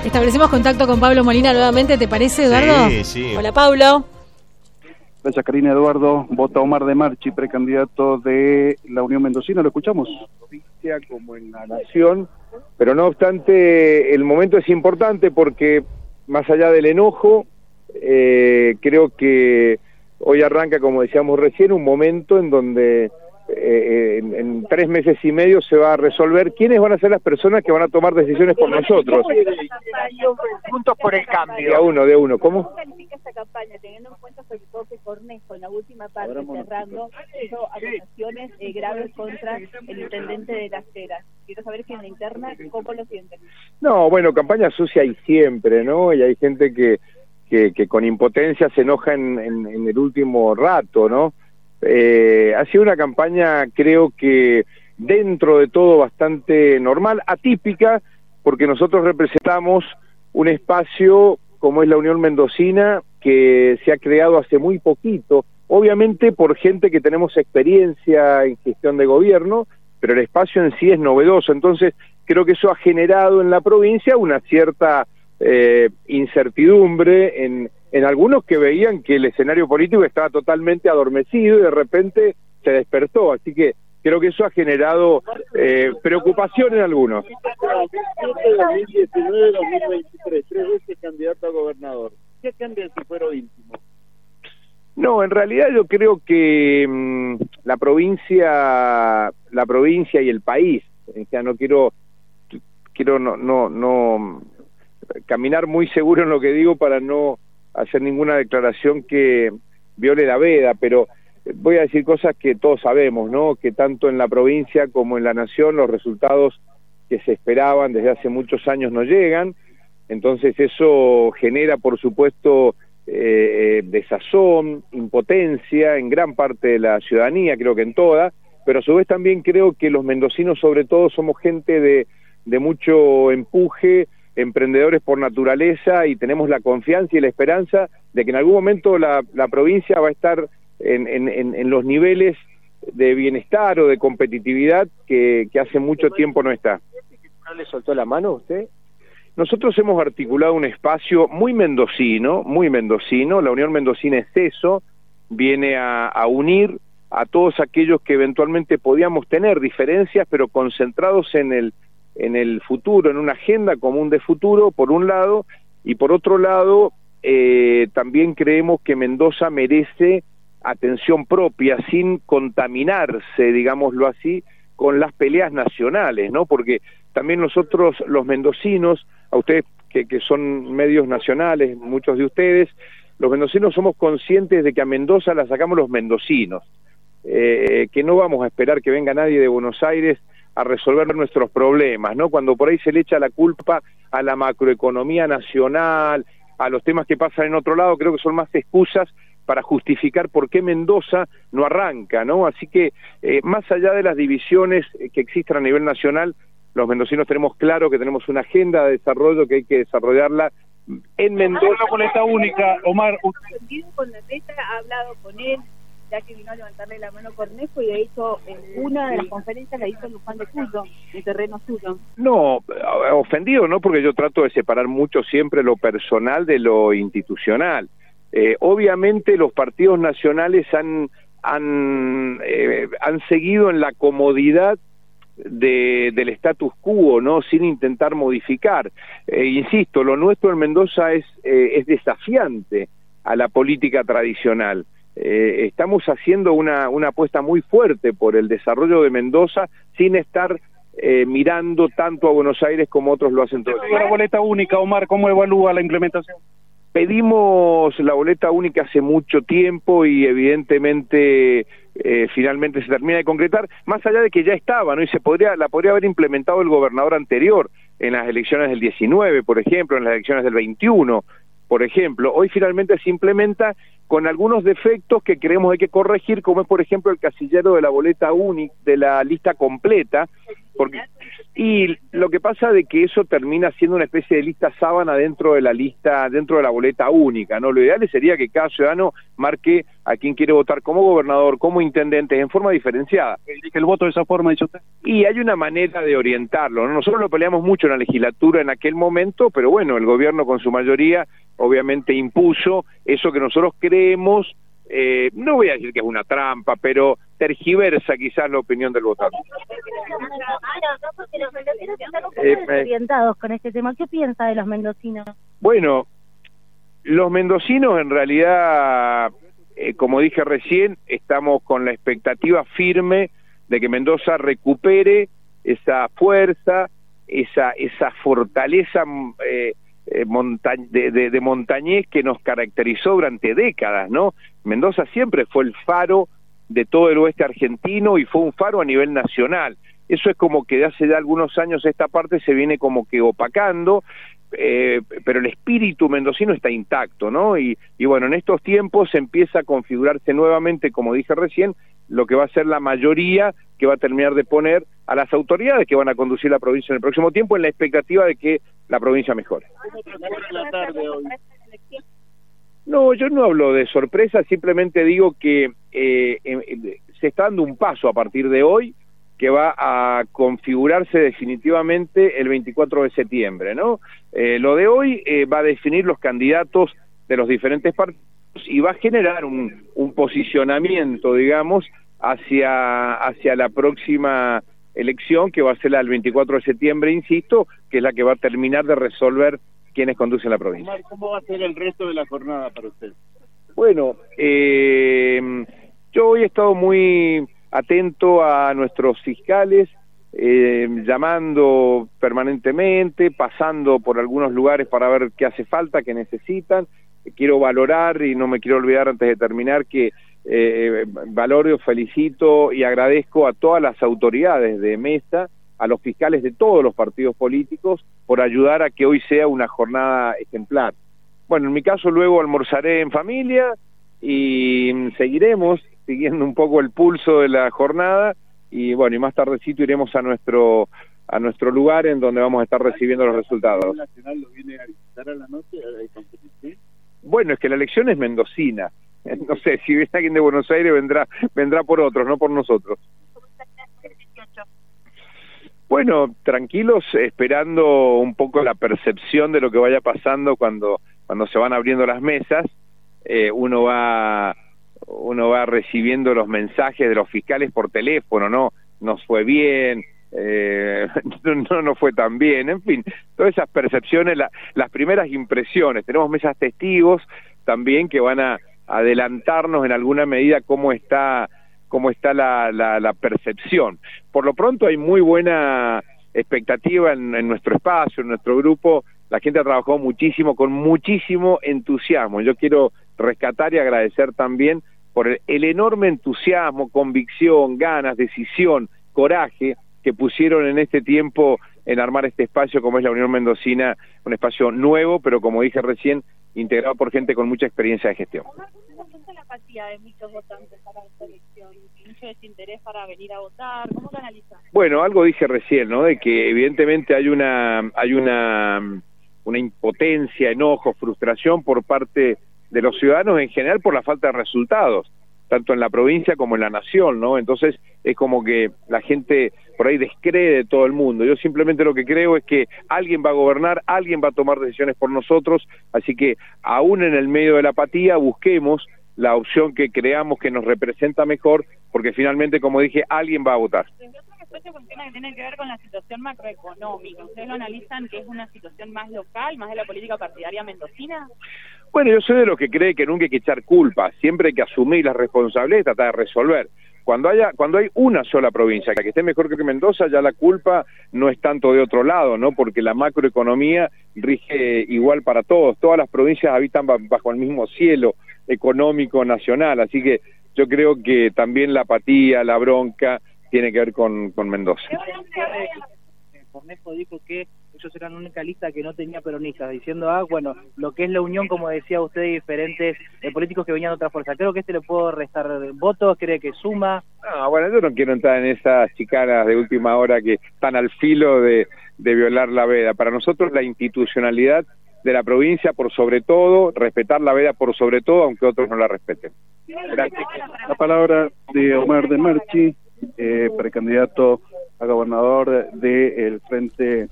Establecemos contacto con Pablo Molina nuevamente, ¿te parece, Eduardo? Sí, sí. Hola, Pablo. Gracias, Karina. Eduardo, vota Omar de Marchi, precandidato de la Unión Mendocina. ¿Lo escuchamos? Provincia como en la nación, pero no obstante, el momento es importante porque, más allá del enojo, creo que hoy arranca, como decíamos recién, un momento en donde en 3 meses y medio se va a resolver quiénes van a ser las personas que van a tomar decisiones por nosotros. Juntos por el cambio. De uno. ¿Cómo? ¿Cómo califica esta campaña, teniendo en cuenta sobre todo que Cornejo, en la última parte, cerrando, hizo acusaciones graves contra el intendente de Las Heras? Quiero saber si en la interna, ¿cómo lo sienten? No, bueno, campaña sucia hay siempre, ¿no? Y hay gente que con impotencia se enoja en el último rato, ¿no? Ha sido una campaña, creo que dentro de todo bastante normal, atípica, porque nosotros representamos un espacio como es la Unión Mendocina, que se ha creado hace muy poquito, obviamente por gente que tenemos experiencia en gestión de gobierno, pero el espacio en sí es novedoso, entonces creo que eso ha generado en la provincia una cierta incertidumbre en algunos que veían que el escenario político estaba totalmente adormecido y de repente se despertó, así que creo que eso ha generado preocupación en algunos. 2019-2023, 3 veces candidato a gobernador. ¿Qué cambia si fuera íntimo? No, en realidad yo creo que la provincia y el país, o sea, no quiero no caminar muy seguro en lo que digo para no hacer ninguna declaración que viole la veda, pero voy a decir cosas que todos sabemos, ¿no? Que tanto en la provincia como en la nación los resultados que se esperaban desde hace muchos años no llegan, entonces eso genera, por supuesto, desazón, impotencia en gran parte de la ciudadanía, creo que en toda, pero a su vez también creo que los mendocinos sobre todo somos gente de mucho empuje, emprendedores por naturaleza, y tenemos la confianza y la esperanza de que en algún momento la provincia va a estar en los niveles de bienestar o de competitividad que hace mucho tiempo no está. ¿No le soltó la mano a usted? Nosotros hemos articulado un espacio muy mendocino, la Unión Mendocina es eso, viene a unir a todos aquellos que eventualmente podíamos tener diferencias, pero concentrados en el futuro, en una agenda común de futuro, por un lado, y por otro lado, también creemos que Mendoza merece atención propia, sin contaminarse, digámoslo así, con las peleas nacionales, ¿no? Porque también nosotros, los mendocinos, a ustedes que son medios nacionales, muchos de ustedes, los mendocinos somos conscientes de que a Mendoza la sacamos los mendocinos, que no vamos a esperar que venga nadie de Buenos Aires a resolver nuestros problemas, ¿no? Cuando por ahí se le echa la culpa a la macroeconomía nacional, a los temas que pasan en otro lado, creo que son más excusas para justificar por qué Mendoza no arranca, ¿no? Así que, más allá de las divisiones que existen a nivel nacional, los mendocinos tenemos claro que tenemos una agenda de desarrollo que hay que desarrollarla en Mendoza. La boleta única, Omar. Con la mesa, ha hablado con él, ya que vino a levantarle la mano Cornejo, y de hecho una de las conferencias la hizo en Luján de Cuyo, en terreno suyo. No, ofendido no, porque yo trato de separar mucho siempre lo personal de lo institucional. Obviamente los partidos nacionales han seguido en la comodidad del status quo, ¿no? Sin intentar modificar. Insisto, lo nuestro en Mendoza es desafiante a la política tradicional. Estamos haciendo una apuesta muy fuerte por el desarrollo de Mendoza sin estar mirando tanto a Buenos Aires como otros lo hacen todo el La boleta única, Omar, ¿cómo evalúa la implementación? Pedimos la boleta única hace mucho tiempo y evidentemente finalmente se termina de concretar, más allá de que ya estaba, ¿no? Y la podría haber implementado el gobernador anterior en las elecciones del 19, por ejemplo, en las elecciones del 21, por ejemplo. Hoy finalmente se implementa con algunos defectos que creemos hay que corregir, como es por ejemplo el casillero de la boleta única, de la lista completa, y lo que pasa de que eso termina siendo una especie de lista sábana dentro de la lista, dentro de la boleta única, ¿no? Lo ideal sería que cada ciudadano marque a quien quiere votar como gobernador, como intendente, en forma diferenciada. ¿Elige el voto de esa forma, dice usted? Y hay una manera de orientarlo, ¿no? Nosotros lo peleamos mucho en la legislatura en aquel momento, pero bueno, el gobierno con su mayoría obviamente impuso eso que nosotros creemos, no voy a decir que es una trampa, pero tergiversa quizás la opinión del votante. Los mendocinos están un poco desorientados con este tema. ¿Qué piensa de los mendocinos? Bueno, los mendocinos en realidad, como dije recién, estamos con la expectativa firme de que Mendoza recupere esa fuerza, esa fortaleza de montañés que nos caracterizó durante décadas, ¿no? Mendoza siempre fue el faro de todo el oeste argentino y fue un faro a nivel nacional. Eso es como que de hace ya algunos años esta parte se viene como que opacando, pero el espíritu mendocino está intacto, ¿no? Y bueno, en estos tiempos empieza a configurarse nuevamente, como dije recién, lo que va a ser la mayoría que va a terminar de poner a las autoridades que van a conducir la provincia en el próximo tiempo, en la expectativa de que la provincia mejore. No, yo no hablo de sorpresa, simplemente digo que se está dando un paso a partir de hoy que va a configurarse definitivamente el 24 de septiembre, ¿no? Lo de hoy va a definir los candidatos de los diferentes partidos y va a generar un posicionamiento, digamos, hacia la próxima elección, que va a ser la del 24 de septiembre, insisto, que es la que va a terminar de resolver quiénes conducen la provincia. ¿Cómo va a ser el resto de la jornada para usted? Bueno, yo hoy he estado muy atento a nuestros fiscales, llamando permanentemente, pasando por algunos lugares para ver qué hace falta, qué necesitan. Quiero valorar, y no me quiero olvidar antes de terminar, que valoro, felicito y agradezco a todas las autoridades de mesa, a los fiscales de todos los partidos políticos, por ayudar a que hoy sea una jornada ejemplar. Bueno, en mi caso luego almorzaré en familia y seguiremos siguiendo un poco el pulso de la jornada, y bueno, y más tardecito iremos a nuestro lugar en donde vamos a estar recibiendo los resultados. ¿Nacional lo viene a visitar a la noche? Bueno, es que la elección es mendocina. No sé, si viene alguien de Buenos Aires vendrá por otros, no por nosotros. Bueno, tranquilos, esperando un poco la percepción de lo que vaya pasando cuando se van abriendo las mesas. Uno va recibiendo los mensajes de los fiscales por teléfono, ¿no? Nos fue bien, no fue tan bien, en fin, todas esas percepciones, las primeras impresiones. Tenemos mesas testigos también que van a adelantarnos en alguna medida cómo está la percepción. Por lo pronto hay muy buena expectativa en nuestro espacio, en nuestro grupo. La gente ha trabajado muchísimo, con muchísimo entusiasmo. Yo quiero rescatar y agradecer también por el enorme entusiasmo, convicción, ganas, decisión, coraje que pusieron en este tiempo en armar este espacio como es la Unión Mendocina, un espacio nuevo, pero como dije recién, integrado por gente con mucha experiencia de gestión. ¿Cómo siente la apatía de muchos votantes para esta elección? ¿Mucho desinterés para venir a votar? ¿Cómo lo analizan? Bueno, algo dije recién, ¿no? De que evidentemente hay una impotencia, enojo, frustración por parte de los ciudadanos en general por la falta de resultados, tanto en la provincia como en la nación, ¿no? Entonces es como que la gente por ahí descree de todo el mundo. Yo simplemente lo que creo es que alguien va a gobernar, alguien va a tomar decisiones por nosotros, así que aún en el medio de la apatía busquemos la opción que creamos que nos representa mejor, porque finalmente, como dije, alguien va a votar. Este funciona que tiene que ver con la situación macroeconómica. ¿Ustedes lo analizan que es una situación más local, más de la política partidaria mendocina? Bueno, yo soy de los que cree que nunca hay que echar culpa, siempre hay que asumir las responsabilidades y tratar de resolver. Cuando hay una sola provincia que esté mejor que Mendoza, ya la culpa no es tanto de otro lado, ¿no? Porque la macroeconomía rige igual para todos. Todas las provincias habitan bajo el mismo cielo económico nacional, así que yo creo que también la apatía, la bronca tiene que ver con Mendoza. Cornejo dijo que ellos eran la única lista que no tenía peronistas, diciendo, bueno, lo que es la unión, como decía usted, de diferentes políticos que venían de otra fuerza. Creo que le puedo restar votos, cree que suma. No, bueno, yo no quiero entrar en esas chicanas de última hora que están al filo de violar la veda. Para nosotros la institucionalidad de la provincia por sobre todo, respetar la veda por sobre todo, aunque otros no la respeten. Gracias. La palabra de Omar de Marchi, precandidato a gobernador del Frente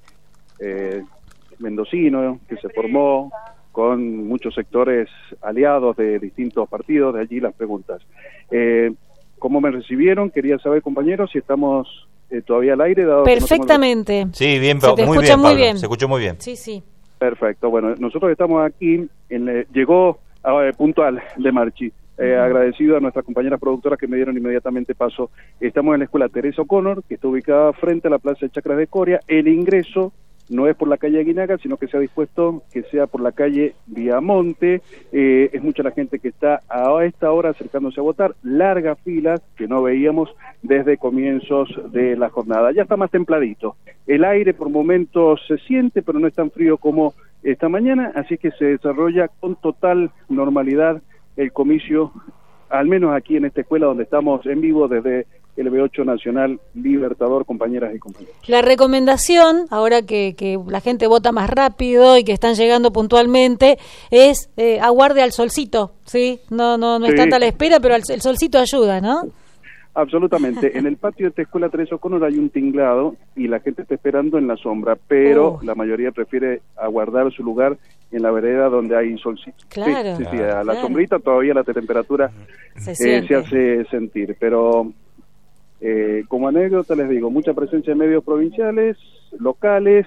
Mendocino, que se formó con muchos sectores aliados de distintos partidos. De allí las preguntas. ¿Cómo me recibieron? Quería saber, compañeros, si estamos todavía al aire. Dado perfectamente. Que no sí, bien, se te muy escucha bien, muy Pablo. bien. Se escuchó muy bien. Sí, sí. Perfecto. Bueno, nosotros estamos aquí, llegó puntual de Marchi. Agradecido a nuestras compañeras productoras que me dieron inmediatamente paso. Estamos en la escuela Teresa O'Connor, que está ubicada frente a la Plaza de Chacras de Coria. El ingreso no es por la calle Aguinaga, sino que se ha dispuesto que sea por la calle Viamonte. Es mucha la gente que está a esta hora acercándose a votar. Largas filas que no veíamos desde comienzos de la jornada. Ya está más templadito. El aire por momentos se siente, pero no es tan frío como esta mañana, así que se desarrolla con total normalidad el comicio, al menos aquí en esta escuela donde estamos en vivo desde el B8 Nacional Libertador, compañeras y compañeros. La recomendación, ahora que la gente vota más rápido y que están llegando puntualmente, es aguarde al solcito, ¿sí? No es tanta la espera, pero el solcito ayuda, ¿no? Absolutamente. En el patio de esta escuela Teresa O'Connor hay un tinglado y la gente está esperando en la sombra, pero la mayoría prefiere aguardar su lugar en la vereda donde hay solcito. Claro. Sí, a la sombrita todavía la temperatura se hace sentir, pero como anécdota les digo, mucha presencia de medios provinciales, locales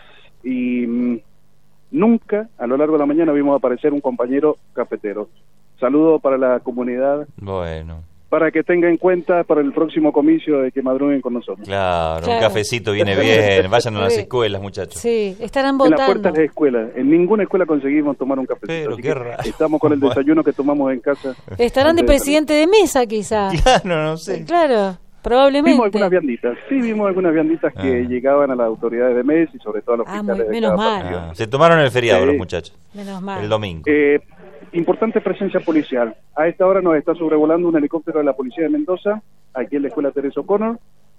y nunca a lo largo de la mañana vimos aparecer un compañero cafetero. Saludo para la comunidad. Bueno. Para que tenga en cuenta para el próximo comicio de que madruguen con nosotros. Claro, un cafecito viene bien. Vayan a las escuelas, muchachos. Sí, estarán votando. En las puertas de escuela. En ninguna escuela conseguimos tomar un cafecito. Pero qué raro. Estamos con el desayuno que tomamos en casa. Estarán de presidente de mesa, quizá. Claro, no sé. Claro, probablemente. Vimos algunas vianditas. Sí, vimos algunas vianditas que llegaban a las autoridades de MES y sobre todo a los fiscales de menos cada mal. partido. Se tomaron el feriado los muchachos. Menos mal. El domingo. Importante presencia policial. A esta hora nos está sobrevolando un helicóptero de la policía de Mendoza, aquí en la escuela Teresa O'Connor.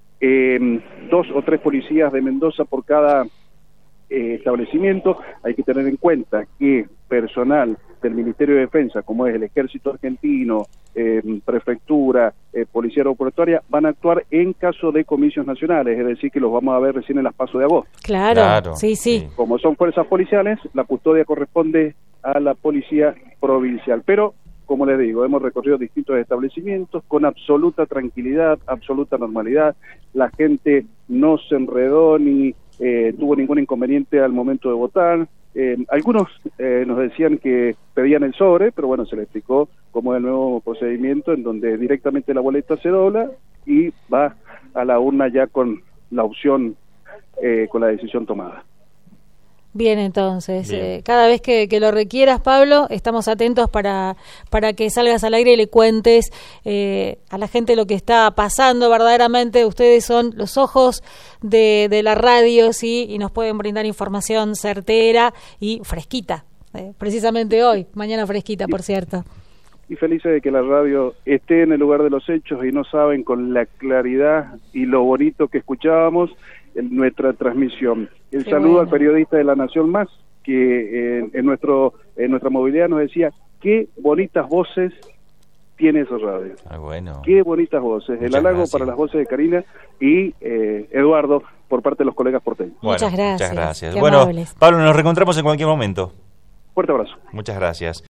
2 o 3 policías de Mendoza por cada establecimiento. Hay que tener en cuenta que personal del Ministerio de Defensa, como es el Ejército Argentino, Prefectura, Policía Aeroportuaria, van a actuar en caso de comicios nacionales, es decir, que los vamos a ver recién en las PASO de agosto. Claro, sí. Como son fuerzas policiales, la custodia corresponde a la policía provincial. Pero, como les digo, hemos recorrido distintos establecimientos con absoluta tranquilidad, absoluta normalidad. La gente no se enredó ni tuvo ningún inconveniente al momento de votar. Algunos nos decían que pedían el sobre, pero bueno, se les explicó cómo es el nuevo procedimiento en donde directamente la boleta se dobla y va a la urna ya con la opción, con la decisión tomada. Bien, entonces, cada vez que lo requieras, Pablo, estamos atentos para que salgas al aire y le cuentes a la gente lo que está pasando. Verdaderamente, ustedes son los ojos de la radio, ¿sí? Y nos pueden brindar información certera y fresquita, precisamente hoy, mañana fresquita, por cierto. Y felices de que la radio esté en el lugar de los hechos y no saben con la claridad y lo bonito que escuchábamos en nuestra transmisión. El saludo al periodista de La Nación Más, que en nuestra movilidad nos decía, qué bonitas voces tiene esa radio. Bueno. Qué bonitas voces. El halago para las voces de Karina y Eduardo por parte de los colegas porteños. Bueno, muchas gracias. Bueno, Pablo, nos reencontramos en cualquier momento. Fuerte abrazo. Muchas gracias.